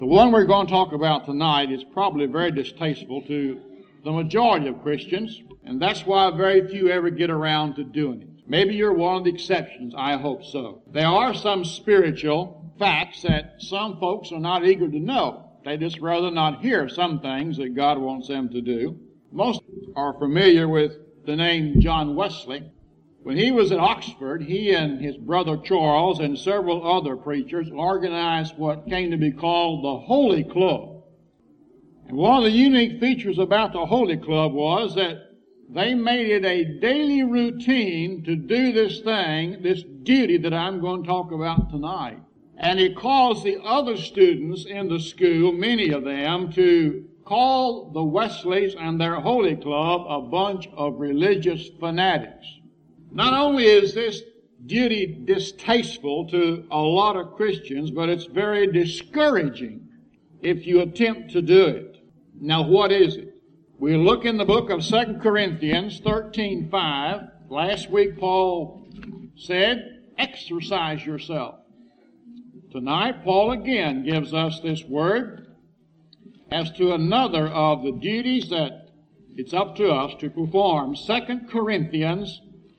The one we're going to talk about tonight is probably very distasteful to the majority of Christians, and that's why very few ever get around to doing it. Maybe you're one of the exceptions. I hope so. There are some spiritual facts that some folks are not eager to know. They just rather not hear some things that God wants them to do. Most are familiar with the name John Wesley. When he was at Oxford, he and his brother Charles and several other preachers organized what came to be called the Holy Club. And one of the unique features about the Holy Club was that they made it a daily routine to do this thing, this duty that I'm going to talk about tonight. And it caused the other students in the school, many of them, to call the Wesleys and their Holy Club a bunch of religious fanatics. Not only is this duty distasteful to a lot of Christians, but it's very discouraging if you attempt to do it. Now, what is it? We look in the book of 2 Corinthians 13:5. Last week Paul said, exercise yourself. Tonight Paul again gives us this word as to another of the duties that it's up to us to perform. 2 Corinthians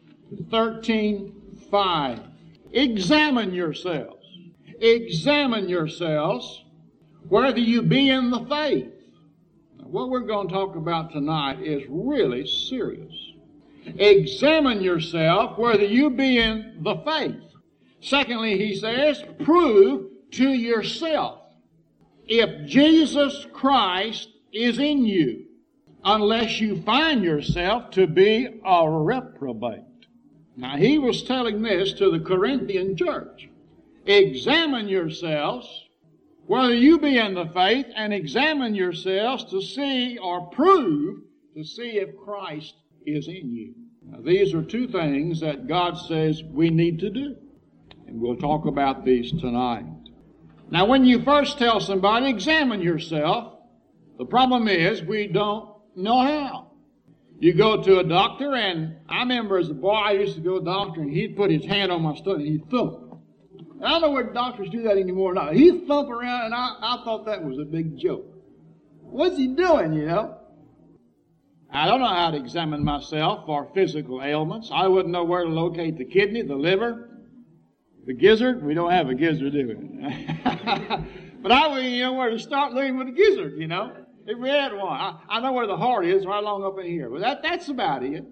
13:5. Examine yourselves. Examine yourselves whether you be in the faith. What we're going to talk about tonight is really serious. Examine yourself whether you be in the faith. Secondly, he says, prove to yourself if Jesus Christ is in you, unless you find yourself to be a reprobate. Now, he was telling this to the Corinthian church. Examine yourselves whether you be in the faith, and examine yourselves to see or prove to see if Christ is in you. Now, these are two things that God says we need to do. And we'll talk about these tonight. Now, when you first tell somebody, examine yourself, the problem is we don't know how. You go to a doctor, and I remember as a boy I used to go to a doctor, and he'd put his hand on my stomach and he'd thump. I don't know whether doctors do that anymore or not. He'd thump around, and I thought that was a big joke. What's he doing, you know? I don't know how to examine myself for physical ailments. I wouldn't know where to locate the kidney, the liver, the gizzard. We don't have a gizzard, do we? But I wouldn't know where to start looking with a gizzard, you know, if we had one. I know where the heart is, right along up in here. But that's about it.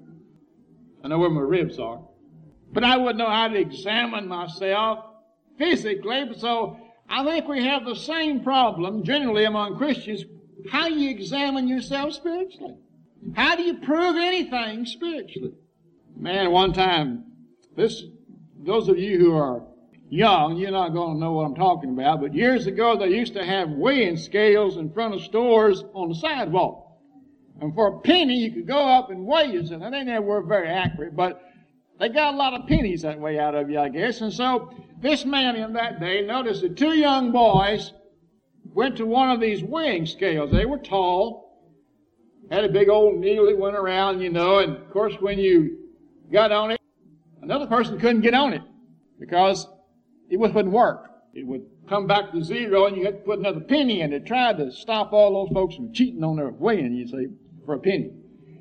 I know where my ribs are. But I wouldn't know how to examine myself physically. So I think we have the same problem generally among Christians. How do you examine yourself spiritually? How do you prove anything spiritually? Man, one time, those of you who are young, you're not going to know what I'm talking about, but years ago they used to have weighing scales in front of stores on the sidewalk. And for a penny you could go up and weigh yourself. Now, they never were very accurate, but they got a lot of pennies that way out of you, I guess. And so this man in that day noticed that two young boys went to one of these weighing scales. They were tall, had a big old needle that went around, you know, and of course when you got on it, another person couldn't get on it because it wouldn't work. It would come back to zero and you had to put another penny in. It tried to stop all those folks from cheating on their weighing, you see, for a penny.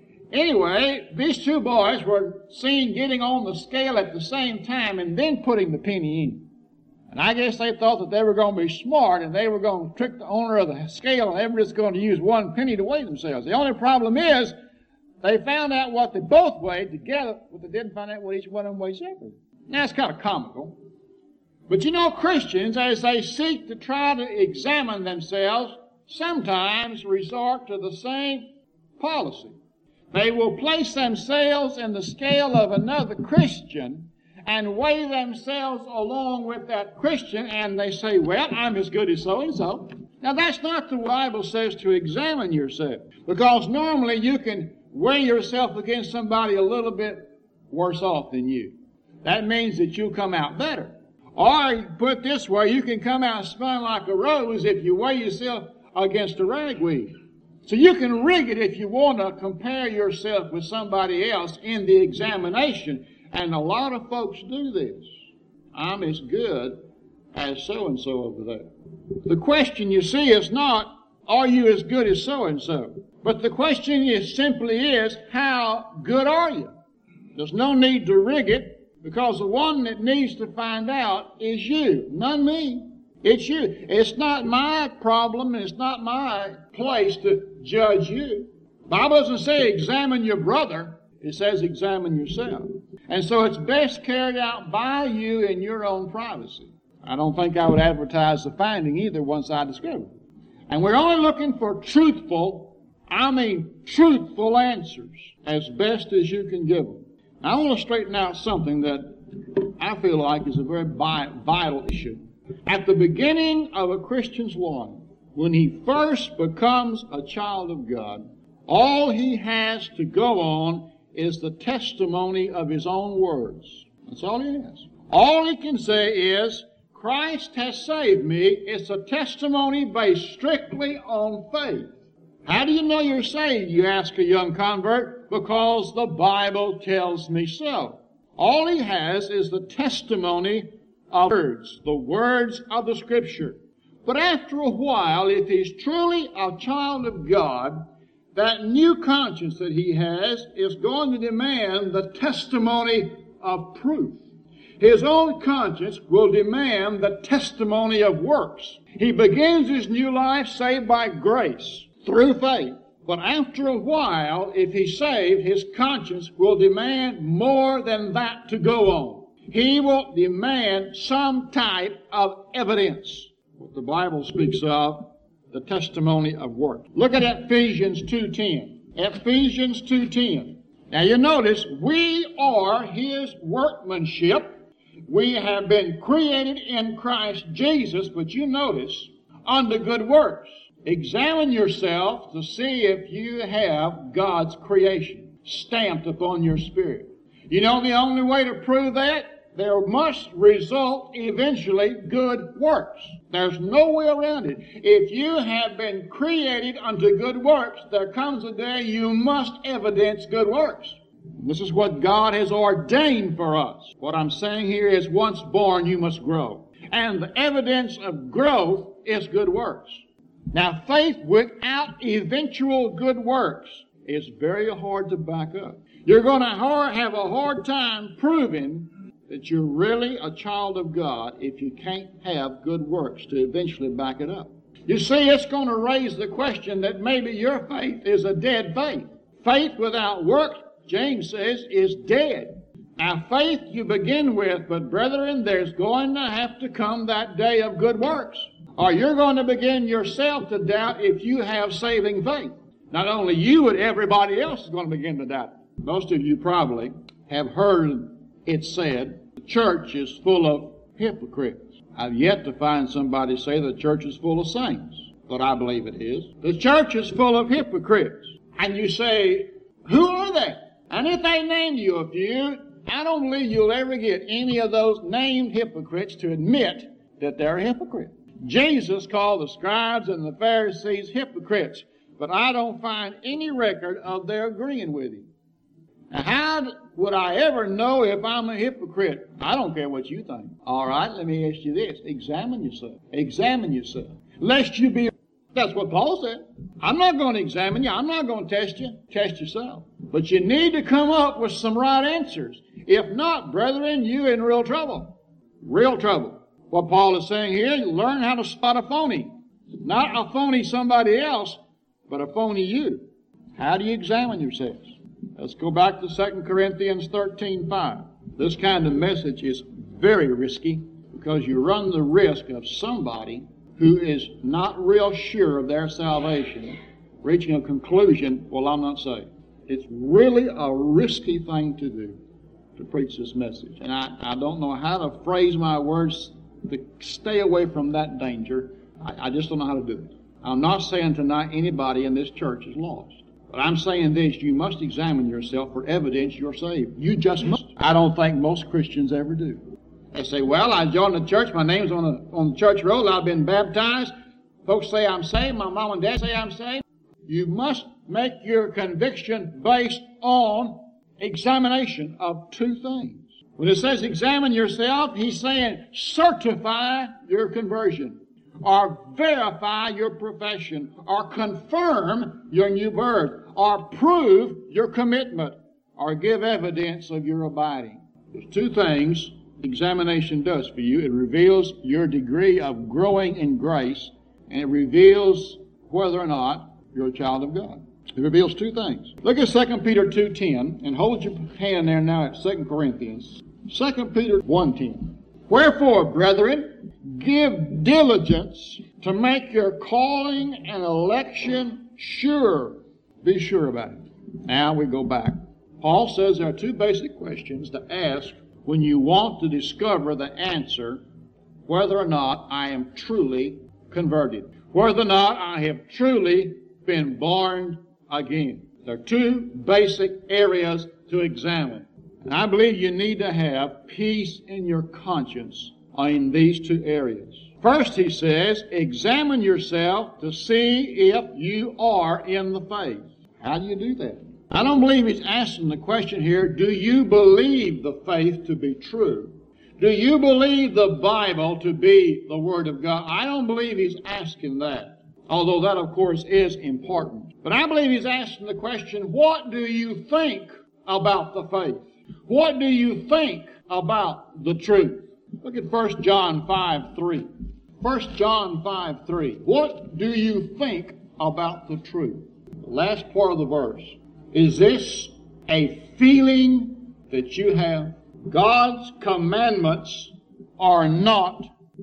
Anyway, these two boys were seen getting on the scale at the same time and then putting the penny in. And I guess they thought that they were going to be smart and they were going to trick the owner of the scale and they were just going to use one penny to weigh themselves. The only problem is they found out what they both weighed together, but they didn't find out what each one of them weighed separately. Now, it's kind of comical. But you know, Christians, as they seek to try to examine themselves, sometimes resort to the same policy. They will place themselves in the scale of another Christian and weigh themselves along with that Christian, and they say, well, I'm as good as so-and-so. Now, that's not the Bible says to examine yourself, because normally you can weigh yourself against somebody a little bit worse off than you. That means that you'll come out better. Or, put it this way, you can come out spun like a rose if you weigh yourself against a ragweed. So you can rig it if you want to compare yourself with somebody else in the examination. And a lot of folks do this. I'm as good as so-and-so over there. The question, you see, is not, are you as good as so-and-so? But the question simply is, how good are you? There's no need to rig it, because the one that needs to find out is you, not me. It's you. It's not my problem, and it's not my place to judge you. The Bible doesn't say examine your brother. It says examine yourself. And so it's best carried out by you in your own privacy. I don't think I would advertise the finding either once I discover it. And we're only looking for truthful answers as best as you can give them. Now, I want to straighten out something that I feel like is a very vital issue. At the beginning of a Christian's life, when he first becomes a child of God, all he has to go on is the testimony of his own words. That's all he has. All he can say is, Christ has saved me. It's a testimony based strictly on faith. How do you know you're saved, you ask a young convert? Because the Bible tells me so. All he has is the testimony of words, the words of the Scripture. But after a while, if he's truly a child of God, that new conscience that he has is going to demand the testimony of proof. His own conscience will demand the testimony of works. He begins his new life saved by grace, through faith. But after a while, if he's saved, his conscience will demand more than that to go on. He will demand some type of evidence. What the Bible speaks of, the testimony of work. Look at Ephesians 2:10. Ephesians 2:10. Now you notice, we are His workmanship. We have been created in Christ Jesus, but you notice, unto good works. Examine yourself to see if you have God's creation stamped upon your spirit. You know the only way to prove that? There must result eventually good works. There's no way around it. If you have been created unto good works, there comes a day you must evidence good works. This is what God has ordained for us. What I'm saying here is, once born, you must grow. And the evidence of growth is good works. Now, faith without eventual good works is very hard to back up. You're going to have a hard time proving that you're really a child of God if you can't have good works to eventually back it up. You see, it's going to raise the question that maybe your faith is a dead faith. Faith without works, James says, is dead. Now, faith you begin with, but brethren, there's going to have to come that day of good works, or you're going to begin yourself to doubt if you have saving faith. Not only you, but everybody else is going to begin to doubt it. Most of you probably have heard it said, the church is full of hypocrites. I've yet to find somebody say the church is full of saints, but I believe it is. The church is full of hypocrites. And you say, who are they? And if they name you a few, I don't believe you'll ever get any of those named hypocrites to admit that they're a hypocrite. Jesus called the scribes and the Pharisees hypocrites, but I don't find any record of their agreeing with him. Now, how would I ever know if I'm a hypocrite? I don't care what you think. All right, let me ask you this. Examine yourself. Examine yourself. Lest you be... That's what Paul said. I'm not going to examine you. I'm not going to test you. Test yourself. But you need to come up with some right answers. If not, brethren, you're in real trouble. Real trouble. What Paul is saying here, learn how to spot a phony. Not a phony somebody else, but a phony you. How do you examine yourselves? Let's go back to 2 Corinthians 13:5. This kind of message is very risky because you run the risk of somebody who is not real sure of their salvation reaching a conclusion, well, I'm not saved. It's really a risky thing to do, to preach this message. And I don't know how to phrase my words to stay away from that danger. I just don't know how to do it. I'm not saying tonight anybody in this church is lost. But I'm saying this, you must examine yourself for evidence you're saved. You just must. I don't think most Christians ever do. They say, well, I joined the church, my name's on the church roll, I've been baptized, folks say I'm saved, my mom and dad say I'm saved. You must make your conviction based on examination of two things. When it says examine yourself, he's saying certify your conversion. or verify your profession, or confirm your new birth, or prove your commitment, or give evidence of your abiding. There's two things examination does for you. It reveals your degree of growing in grace, and it reveals whether or not you're a child of God. It reveals two things. Look at 2 Peter 2:10, and hold your hand there now at 2 Corinthians. 2 Peter 1:10. Wherefore, brethren, give diligence to make your calling and election sure. Be sure about it. Now we go back. Paul says there are two basic questions to ask when you want to discover the answer whether or not I am truly converted, whether or not I have truly been born again. There are two basic areas to examine. And I believe you need to have peace in your conscience in these two areas. First, he says, examine yourself to see if you are in the faith. How do you do that? I don't believe he's asking the question here, do you believe the faith to be true? Do you believe the Bible to be the Word of God? I don't believe he's asking that, although that, of course, is important. But I believe he's asking the question, what do you think about the faith? What do you think about the truth? Look at 1 John 5:3. 1 John 5:3. What do you think about the truth? The last part of the verse. Is this a feeling that you have? God's commandments are not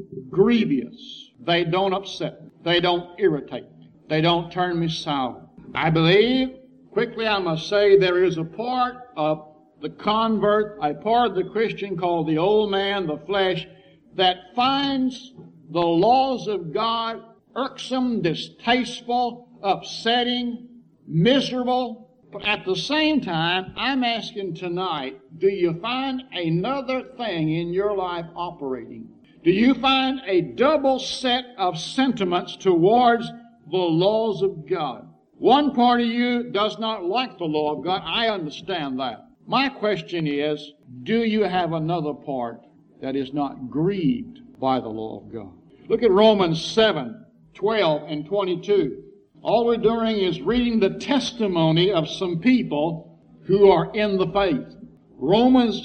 grievous. They don't upset me. They don't irritate me. They don't turn me sour. I believe, quickly I must say, there is a part of the convert, a part of the Christian called the old man, the flesh, that finds the laws of God irksome, distasteful, upsetting, miserable. But at the same time, I'm asking tonight, do you find another thing in your life operating? Do you find a double set of sentiments towards the laws of God? One part of you does not like the law of God. I understand that. My question is, do you have another part that is not grieved by the law of God? Look at Romans 7:12 and 22. All we're doing is reading the testimony of some people who are in the faith. Romans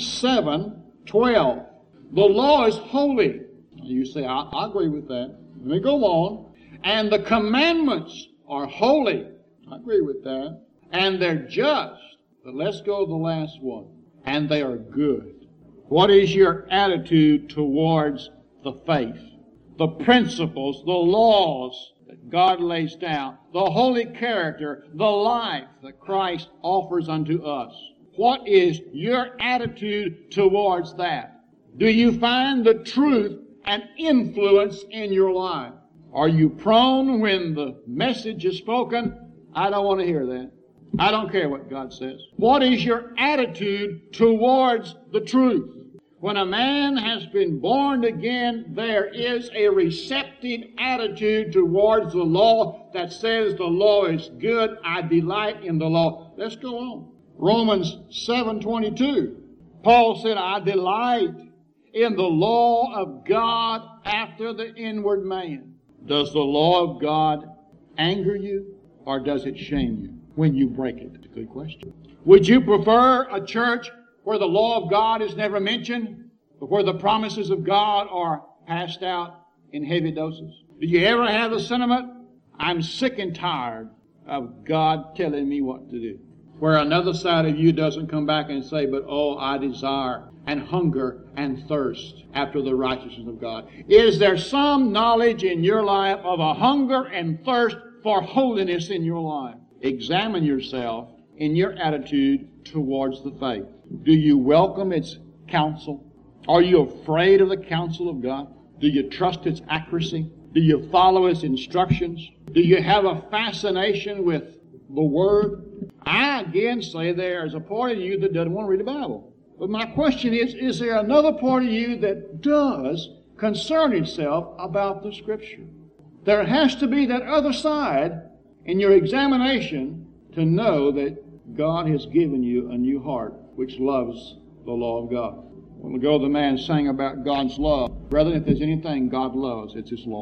7:12. The law is holy. You say, I agree with that. Let me go on. And the commandments are holy. I agree with that. And they're just. But let's go to the last one. And they are good. What is your attitude towards the faith? The principles, the laws that God lays down, the holy character, the life that Christ offers unto us. What is your attitude towards that? Do you find the truth an influence in your life? Are you prone when the message is spoken? I don't want to hear that. I don't care what God says. What is your attitude towards the truth? When a man has been born again, there is a receptive attitude towards the law that says the law is good. I delight in the law. Let's go on. Romans 7:22. Paul said, I delight in the law of God after the inward man. Does the law of God anger you or does it shame you when you break it? It's a good question. Would you prefer a church where the law of God is never mentioned, but where the promises of God are passed out in heavy doses? Do you ever have the sentiment, I'm sick and tired of God telling me what to do? Where another side of you doesn't come back and say, but oh, I desire and hunger and thirst after the righteousness of God. Is there some knowledge in your life of a hunger and thirst for holiness in your life? Examine yourself in your attitude towards the faith. Do you welcome its counsel? Are you afraid of the counsel of God? Do you trust its accuracy? Do you follow its instructions? Do you have a fascination with the Word? I again say there is a part of you that doesn't want to read the Bible. But my question is there another part of you that does concern itself about the Scripture? There has to be that other side in your examination to know that God has given you a new heart which loves the law of God. When we go, the man sang about God's love. Brethren, if there's anything God loves, it's His law.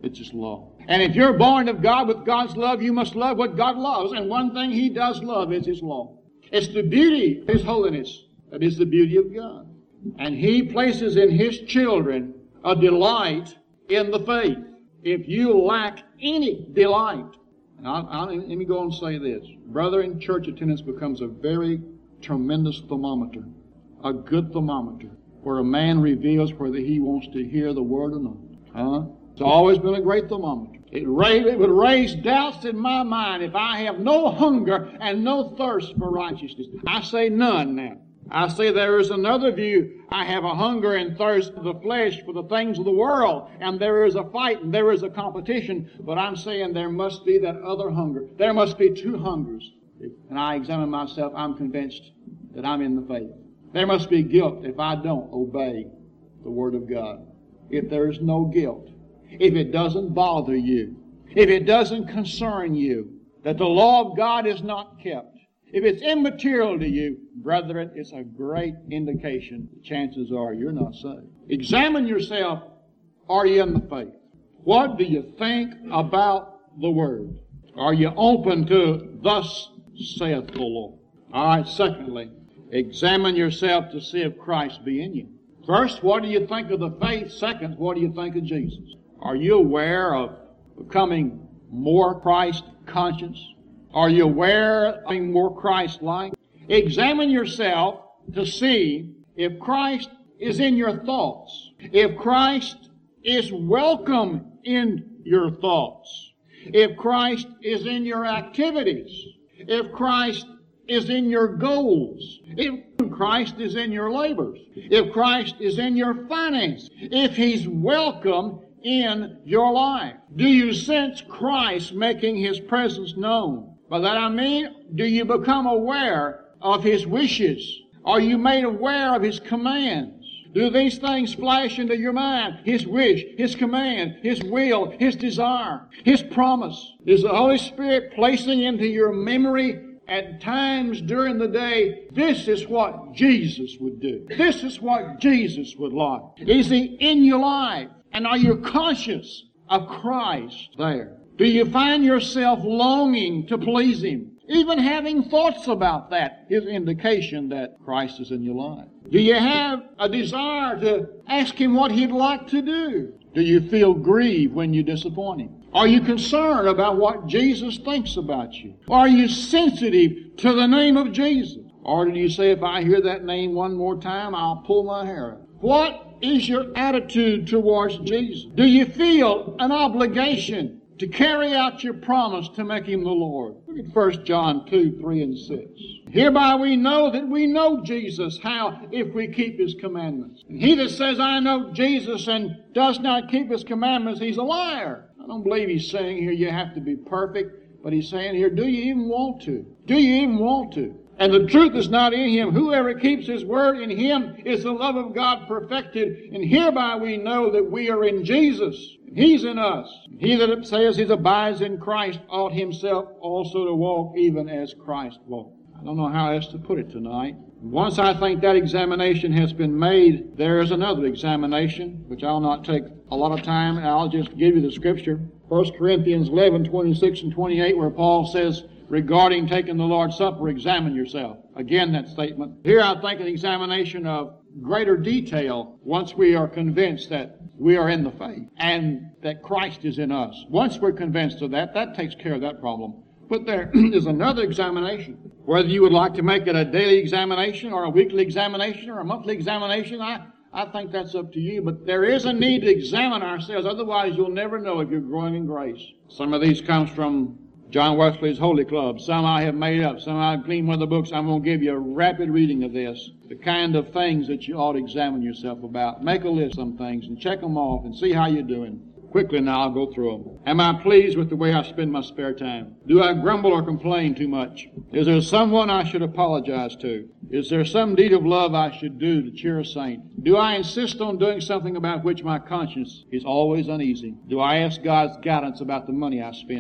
It's His law. And if you're born of God with God's love, you must love what God loves. And one thing He does love is His law. It's the beauty of His holiness that is the beauty of God. And He places in His children a delight in the faith. If you lack any delight, and let me go and say this. Brethren, church attendance becomes a very tremendous thermometer, a good thermometer, where a man reveals whether he wants to hear the Word or not. It's always been a great thermometer. It would raise doubts in my mind if I have no hunger and no thirst for righteousness. I say none now. I say there is another view. I have a hunger and thirst for the flesh, for the things of the world, and there is a fight and there is a competition, but I'm saying there must be that other hunger. There must be two hungers. And I examine myself, I'm convinced that I'm in the faith. There must be guilt if I don't obey the Word of God. If there is no guilt, if it doesn't bother you, if it doesn't concern you, that the law of God is not kept, if it's immaterial to you, brethren, it's a great indication. Chances are you're not saved. Examine yourself. Are you in the faith? What do you think about the Word? Are you open to thus saith the Lord? All right, secondly, examine yourself to see if Christ be in you. First, what do you think of the faith? Second, what do you think of Jesus? Are you aware of becoming more Christ-conscious? Are you aware of being more Christ-like? Examine yourself to see if Christ is in your thoughts, if Christ is welcome in your thoughts, if Christ is in your activities, if Christ is in your goals, if Christ is in your labors, if Christ is in your finance, if He's welcome in your life. Do you sense Christ making His presence known? By that I mean, do you become aware of His wishes? Are you made aware of His commands? Do these things flash into your mind? His wish, His command, His will, His desire, His promise. Is the Holy Spirit placing into your memory at times during the day, this is what Jesus would do. This is what Jesus would like. Is He in your life? And are you conscious of Christ there? Do you find yourself longing to please Him? Even having thoughts about that is indication that Christ is in your life. Do you have a desire to ask Him what He'd like to do? Do you feel grieved when you disappoint Him? Are you concerned about what Jesus thinks about you? Are you sensitive to the name of Jesus? Or do you say, if I hear that name one more time, I'll pull my hair out? What is your attitude towards Jesus? Do you feel an obligation to carry out your promise to make Him the Lord? Look at 1 John 2, 3 and 6. Hereby we know that we know Jesus. How? If we keep His commandments. And he that says, I know Jesus, and does not keep His commandments, he's a liar. I don't believe He's saying here you have to be perfect, but He's saying here, do you even want to? Do you even want to? And the truth is not in Him. Whoever keeps His word, in Him is the love of God perfected. And hereby we know that we are in Jesus. He's in us. He that says he abides in Christ ought himself also to walk even as Christ walked. I don't know how else to put it tonight. Once I think that examination has been made, there is another examination, which I'll not take a lot of time, and I'll just give you the scripture. 1 Corinthians 11, 26 and 28, where Paul says, regarding taking the Lord's Supper, examine yourself. Again, that statement. Here I think an examination of greater detail once we are convinced that we are in the faith and that Christ is in us. Once we're convinced of that, that takes care of that problem. But there is another examination. Whether you would like to make it a daily examination or a weekly examination or a monthly examination, I think that's up to you. But there is a need to examine ourselves. Otherwise, you'll never know if you're growing in grace. Some of these comes from John Wesley's Holy Club. Some I have made up. Some I've gleaned one of the books. I'm going to give you a rapid reading of this. The kind of things that you ought to examine yourself about. Make a list of some things and check them off and see how you're doing. Quickly now, I'll go through them. Am I pleased with the way I spend my spare time? Do I grumble or complain too much? Is there someone I should apologize to? Is there some deed of love I should do to cheer a saint? Do I insist on doing something about which my conscience is always uneasy? Do I ask God's guidance about the money I spend?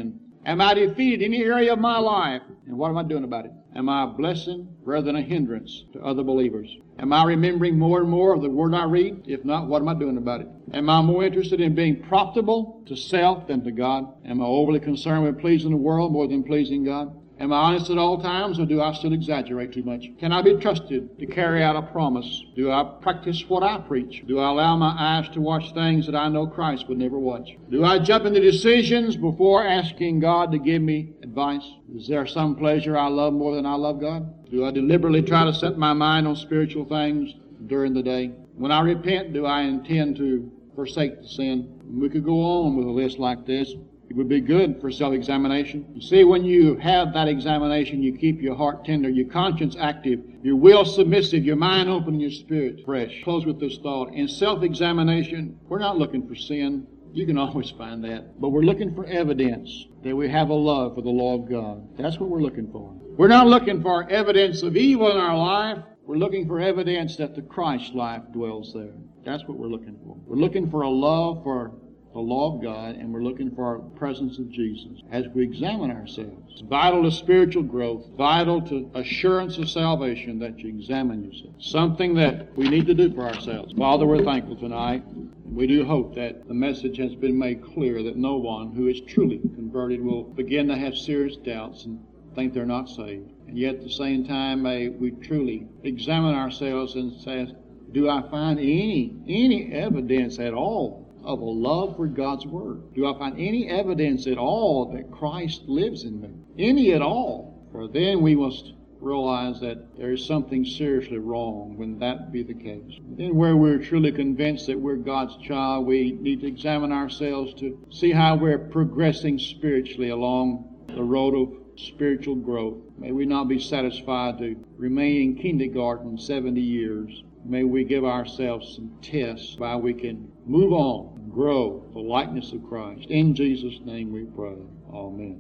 Am I defeated in any area of my life? And what am I doing about it? Am I a blessing rather than a hindrance to other believers? Am I remembering more and more of the Word I read? If not, what am I doing about it? Am I more interested in being profitable to self than to God? Am I overly concerned with pleasing the world more than pleasing God? Am I honest at all times, or do I still exaggerate too much? Can I be trusted to carry out a promise? Do I practice what I preach? Do I allow my eyes to watch things that I know Christ would never watch? Do I jump into decisions before asking God to give me advice? Is there some pleasure I love more than I love God? Do I deliberately try to set my mind on spiritual things during the day? When I repent, do I intend to forsake the sin? We could go on with a list like this. It would be good for self-examination. You see, when you have that examination, you keep your heart tender, your conscience active, your will submissive, your mind open, and your spirit fresh. Close with this thought. In self-examination, we're not looking for sin. You can always find that. But we're looking for evidence that we have a love for the law of God. That's what we're looking for. We're not looking for evidence of evil in our life. We're looking for evidence that the Christ life dwells there. That's what we're looking for. We're looking for a love for the law of God, and we're looking for our presence of Jesus as we examine ourselves. It's vital to spiritual growth, vital to assurance of salvation that you examine yourself. Something that we need to do for ourselves. Father, we're thankful tonight. We do hope that the message has been made clear that no one who is truly converted will begin to have serious doubts and think they're not saved. And yet at the same time, may we truly examine ourselves and say, do I find any evidence at all of a love for God's Word? Do I find any evidence at all that Christ lives in me? Any at all? For then we must realize that there is something seriously wrong when that be the case. Then where we're truly convinced that we're God's child, we need to examine ourselves to see how we're progressing spiritually along the road of spiritual growth. May we not be satisfied to remain in kindergarten 70 years. May we give ourselves some tests by we can move on and grow the likeness of Christ. In Jesus' name we pray. Amen.